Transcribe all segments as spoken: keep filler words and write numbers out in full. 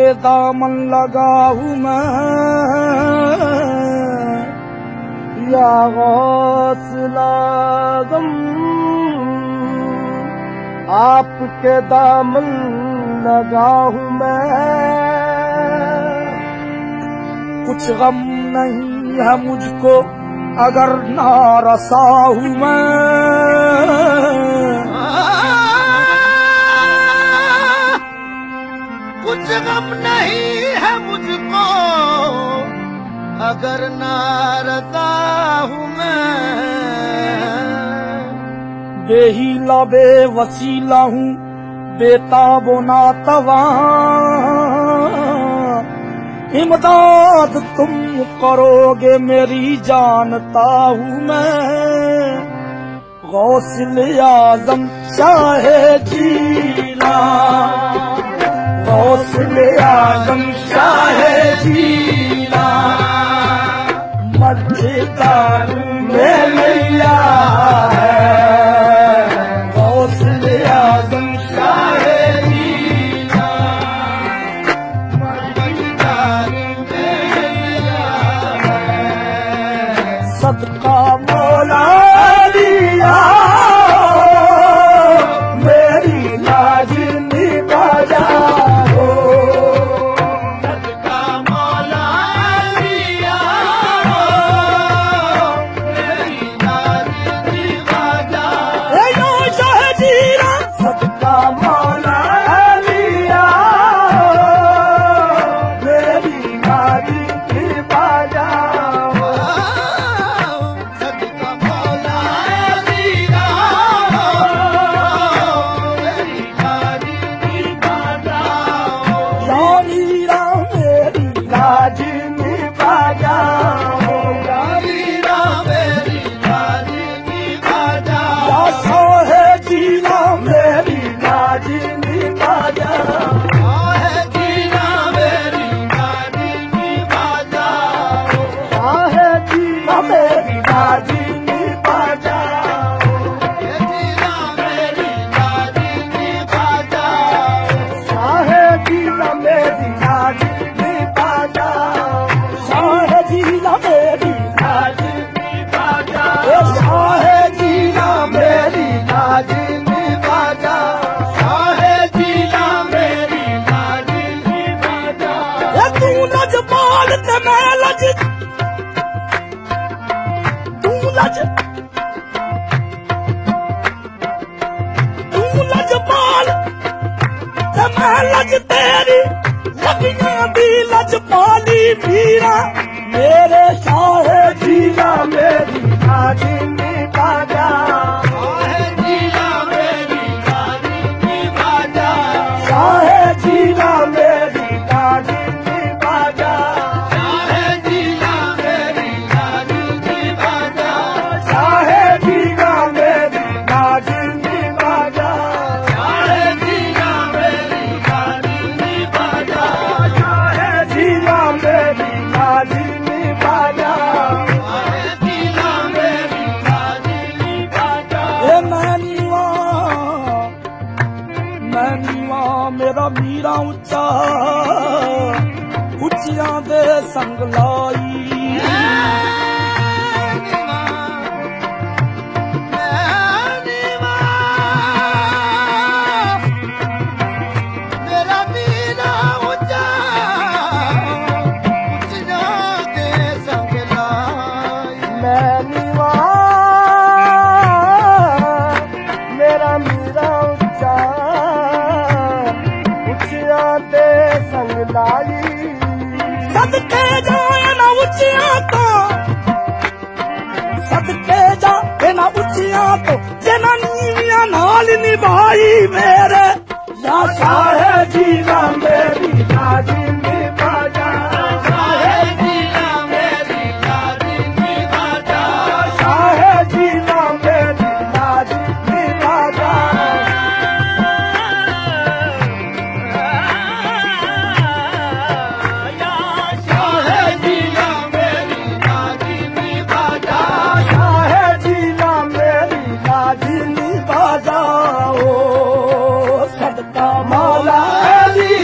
दामन लगा हूँ मैं, या गौसला गम आपके दामन लगा हूँ मैं। कुछ गम नहीं है मुझको अगर नारसा हूँ मैं, कुछ गम नहीं है मुझको अगर नारसा हूँ मैं। बेहीला बेवसीला हूँ बेताबो नातवा, इमदाद तुम करोगे मेरी जानता हूँ मैं। गौसल आजम शाहे जीला, गौसल आजम शाहे जीला, मददार में नैया है। गौसल आजम शाहे जीला, मददार में नैया है। सदका मौला दिया मेरी लाज निभा जाओ। सदका मौला दिया मेरी लाज निभा जाओ। ए यो शाह जीरा सदका मौला दिया मेरी लाज निभा जाओ। सदका मौला दिया मेरी लाज निभा जाओ। या मीरा मेरी लाज निभा जाओ। या मीरा मेरी लाज निभा या जाओ। शाह जीरा मेरी लाज निभा जाओ। शाह जीना मेरी लाज निभा जाओ। शाह जीरा मेरी लाज निभा जाओ। ये जीना मेरी लाज निभा जाओ। शाह जीरा मेरी लाज निभा जाओ। शाह जीरा मेरी लाज निभा जाओ। ए शाह जीरा मेरी लाज निभा जाओ। शाह जीना मेरी लाज निभा जाओ। ए तू लजपाल ते मैं लज, तू लज तू लजपाल ते मैं लज तेरी लगियां दी लजपाली मीरा। मेरे शाह जीरा मेरी लाज निभा जाओ। शाह जीना मेरी लाज निभा जाओ। शाह जीरा मेरी लाज निभा जाओ। शाह जीना मेरी लाज निभा जाओ। शाह जीरा मेरी लाज निभा जाओ। शाह जीना मेरी लाज निभा जाओ। शाह जीरा मेरी लाज निभा जाओ। शाह जीना मेरी लाज निभा जाओ। ए मैनीवा मैनीवा मेरा मीरा उच्चा उच्चियां दे संग लाई। मेरा मीरा ऊंचा उच्चियां दे संग लाई। मैनीवा मेरा मीरा उच्चा उच्चियां दे संग लाई। सदके जाए ना उच्चियां तो, सदके जाए ना उच्चियां तो जना नीवियां नाल निभाई मेरे। या शाह जीरा मेरी लाज निभा जाओ। शाह जीना मेरी लाज निभा जाओ। शाह जीरा मेरी लाज निभा जाओ। शाह जीना मेरी लाज निभा जाओ। शाह जीरा मेरी लाज निभा जाओ। सदका मौला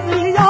दिया